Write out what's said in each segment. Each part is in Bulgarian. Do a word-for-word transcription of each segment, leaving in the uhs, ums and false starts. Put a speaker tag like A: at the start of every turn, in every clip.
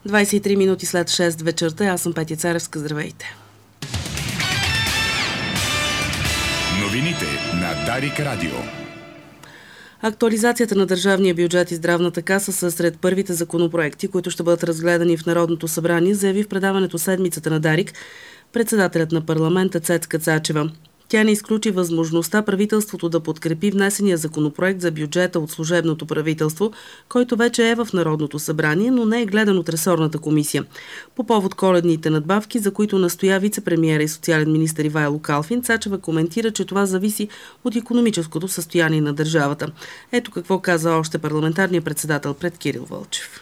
A: двадесет и три минути след шест вечерта. Аз съм Петя Царевска. Здравейте.
B: Новините на Дарик Радио.
A: Актуализацията на държавния бюджет и здравната каса са сред първите законопроекти, които ще бъдат разгледани в Народното събрание, заяви в предаването Седмицата на Дарик председателят на парламента Цецка Цачева. Тя не изключи възможността правителството да подкрепи внесения законопроект за бюджета от служебното правителство, който вече е в Народното събрание, но не е гледан от ресорната комисия. По повод коледните надбавки, за които настоя вице-премиера и социален министър Ивайло Калфин, Цачева коментира, че това зависи от икономическото състояние на държавата. Ето какво каза още парламентарният председател пред Кирил Вълчев.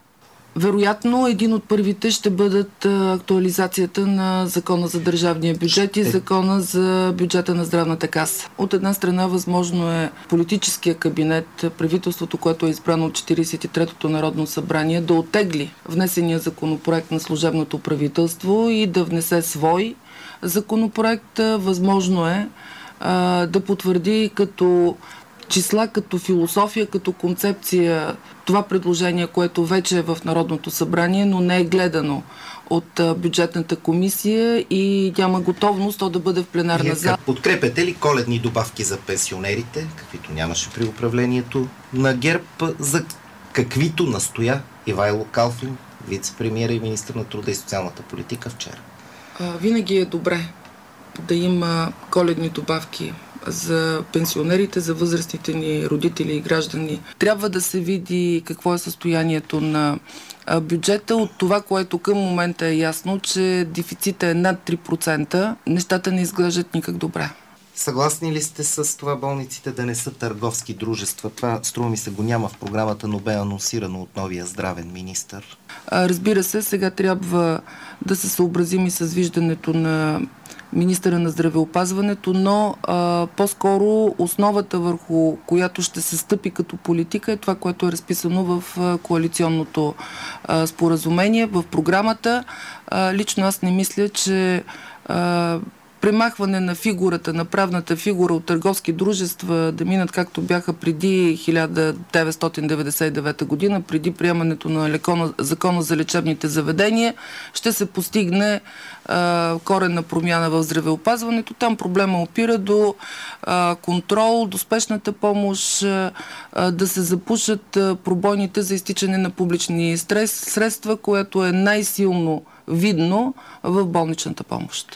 C: Вероятно, един от първите ще бъдат актуализацията на Закона за държавния бюджет и Закона за бюджета на здравната каса. От една страна, възможно е политическия кабинет, правителството, което е избрано от четиридесет и третото Народно събрание, да оттегли внесения законопроект на служебното правителство и да внесе свой законопроект. Възможно е а, да потвърди като числа, като философия, като концепция това предложение, което вече е в Народното събрание, но не е гледано от бюджетната комисия и няма готовност то да бъде в пленарна зала.
D: Подкрепяте ли коледни добавки за пенсионерите, каквито нямаше при управлението на ГЕРБ, за каквито настоя Ивайло Калфин, вице-премиер и министър на труда и социалната политика вчера?
C: Винаги е добре да има коледни добавки за пенсионерите, за възрастните ни родители и граждани. Трябва да се види какво е състоянието на бюджета. От това, което към момента е ясно, че дефицита е над три процента, нещата не изглеждат никак добре.
D: Съгласни ли сте с това болниците да не са търговски дружества? Това, струва ми се, го няма в програмата, но бе анонсирано от новия здравен министър.
C: Разбира се, сега трябва да се съобразим и с виждането на министъра на здравеопазването, но а, по-скоро основата, върху която ще се стъпи като политика, е това, което е разписано в а, коалиционното а, споразумение, в програмата. А, лично аз не мисля, че а, премахване на фигурата, на правната фигура от търговски дружества да минат както бяха преди хиляда деветстотин деветдесет и девета година, преди приемането на лекона, закона за лечебните заведения, ще се постигне а, коренна промяна в здравеопазването. Там проблема опира до а, контрол, до спешната помощ, а, да се запушат а, пробойните за изтичане на публични стрес, средства, което е най-силно видно в болничната помощ.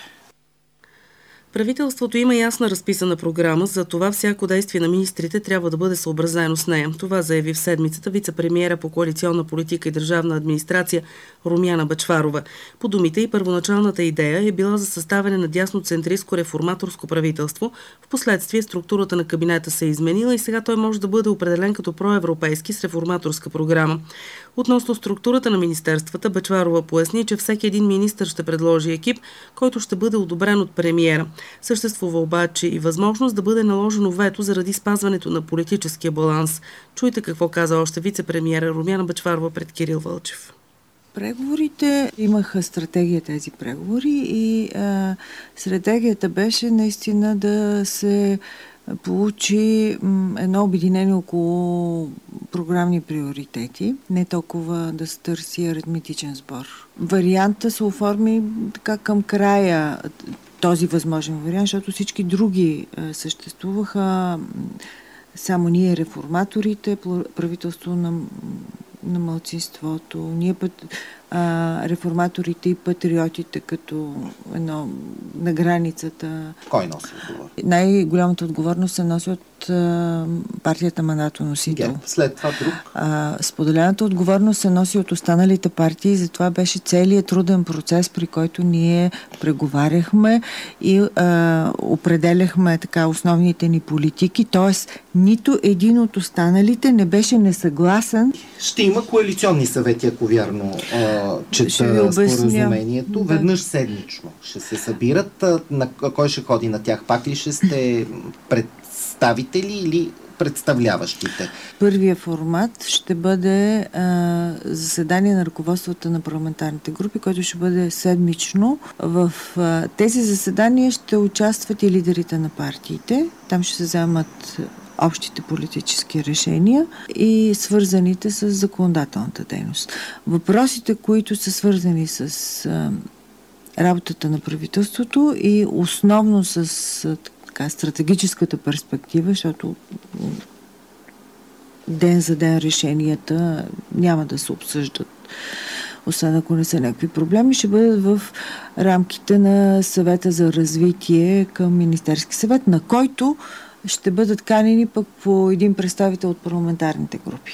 A: Правителството има ясна разписана програма, за това всяко действие на министрите трябва да бъде съобразено с нея. Това заяви в седмицата вице-премиера по коалиционна политика и държавна администрация Румяна Бъчварова. По думите и първоначалната идея е била за съставяне на дясноцентристко реформаторско правителство. Впоследствие структурата на кабинета се е изменила и сега той може да бъде определен като проевропейски с реформаторска програма. Относно структурата на министерствата, Бъчварова поясни, че всеки един министър ще предложи екип, който ще бъде одобрен от премиера. Съществува обаче и възможност да бъде наложено вето заради спазването на политическия баланс. Чуйте какво каза още вице-премиера Румяна Бъчварова пред Кирил Вълчев.
E: Преговорите имаха стратегия тези преговори и а, стратегията беше наистина да се получи м, едно обединение около програмни приоритети, не толкова да се търси аритметичен сбор. Варианта се оформи така към края, този възможен вариант, защото всички други е, съществуваха. Само ние, реформаторите, правителство на, на малцинството, ние път, а, реформаторите и патриотите като едно на границата.
D: Кой носи отговорност?
E: Най-голямата отговорност се носи от а, партията мандатоносител.
D: Yeah, след това друг.
E: А, споделената отговорност се носи от останалите партии, затова беше целият труден процес, при който ние преговаряхме и а, определяхме така основните ни политики, т.е. нито един от останалите не беше несъгласен.
D: Ще има коалиционни съвети, ако вярно чета споразумението. Да. Веднъж седмично ще се събират. На кой ще ходи на тях? Пак ли ще сте представители или представляващите?
E: Първия формат ще бъде а, заседание на ръководствата на парламентарните групи, което ще бъде седмично. В а, тези заседания ще участват и лидерите на партиите. Там ще се вземат общите политически решения и свързаните с законодателната дейност. Въпросите, които са свързани с а, работата на правителството и основно с а, така, стратегическата перспектива, защото ден за ден решенията няма да се обсъждат, освен ако не са някакви проблеми, ще бъдат в рамките на съвета за развитие към Министерски съвет, на който ще бъдат канени пък по един представител от парламентарните групи.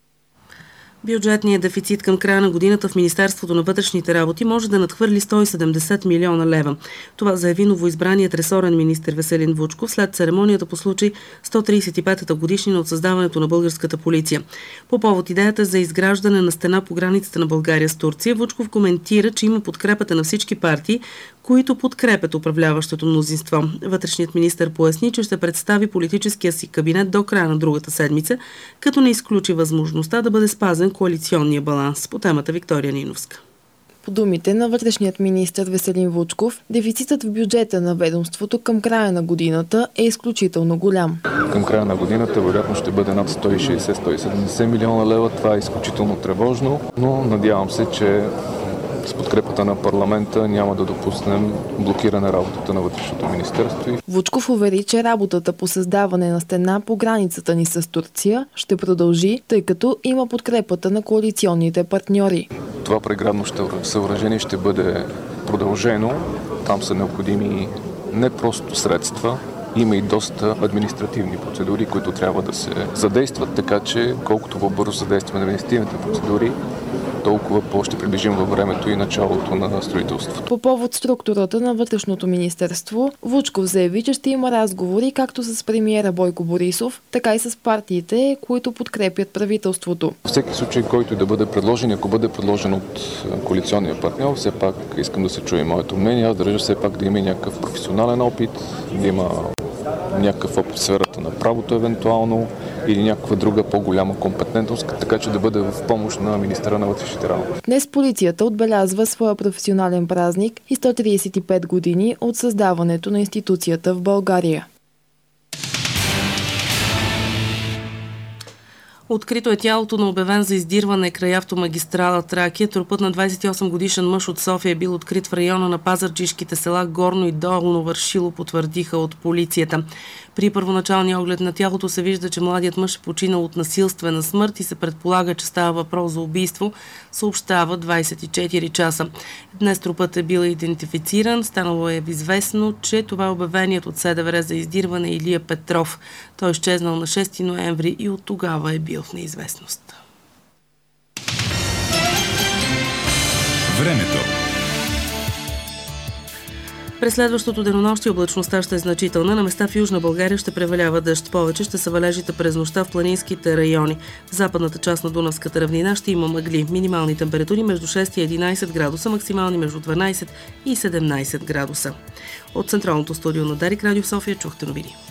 A: Бюджетният дефицит към края на годината в Министерството на вътрешните работи може да надхвърли сто и седемдесет милиона лева. Това заяви новоизбраният ресорен министър Веселин Вучков след церемонията по случай сто тридесет и петата годишнина от създаването на българската полиция. По повод идеята за изграждане на стена по границата на България с Турция, Вучков коментира, че има подкрепата на всички партии, които подкрепят управляващото мнозинство. Вътрешният министър поясни, че ще представи политическия си кабинет до края на другата седмица, като не изключи възможността да бъде спазен коалиционния баланс. По темата Виктория Ниновска.
F: По думите на вътрешният министър Веселин Вучков, дефицитът в бюджета на ведомството към края на годината е изключително голям.
G: Към края на годината вероятно ще бъде над сто и шейсет - сто и седемдесет милиона лева. Това е изключително тревожно, но надявам се, че с подкрепата на парламента няма да допуснем блокиране работата на Вътрешното министерство.
F: Вучков увери, че работата по създаване на стена по границата ни с Турция ще продължи, тъй като има подкрепата на коалиционните партньори.
G: Това преградно съоръжение ще бъде продължено. Там са необходими не просто средства, има и доста административни процедури, които трябва да се задействат, така че колкото по-бързо задействаме административните процедури, толкова по-ще приближим във времето и началото на строителството.
F: По повод структурата на Вътрешното министерство, Вучков заяви, че ще има разговори както с премиера Бойко Борисов, така и с партиите, които подкрепят правителството.
G: В всеки случай, който да бъде предложен, ако бъде предложен от коалиционния партньор, все пак искам да се чуе моето мнение. Аз държа все пак да има някакъв професионален опит, да има някакъв опит в сферата на правото евентуално или някаква друга по-голяма компетентност, така че да бъде в помощ на министъра на вътрешните работи.
F: Днес полицията отбелязва своя професионален празник и сто тридесет и пет години от създаването на институцията в България.
A: Открито е тялото на обявен за издирване край автомагистрала Тракия. Трупът на двадесет и осем годишен мъж от София е бил открит в района на пазарджишките села Горно и Долно Вършило, потвърдиха от полицията. При първоначалния оглед на тялото се вижда, че младият мъж е починал от насилствена смърт и се предполага, че става въпрос за убийство, съобщава двадесет и четири часа. Днес трупът е бил идентифициран. Станало е известно, че това е обявеният от СДВР за издирване Илия Петров. Той е изчезнал на шести ноември и от тогава е бил в неизвестност.
B: Времето.
A: През следващото денонощие облачността ще е значителна. На места в Южна България ще превалява дъжд. Повече ще са валежите през нощта в планинските райони. В западната част на Дунавската равнина ще има мъгли. Минимални температури между шест и единадесет градуса, максимални между дванадесет и седемнадесет градуса. От Централното студио на Дарик Радио в София чухте новини.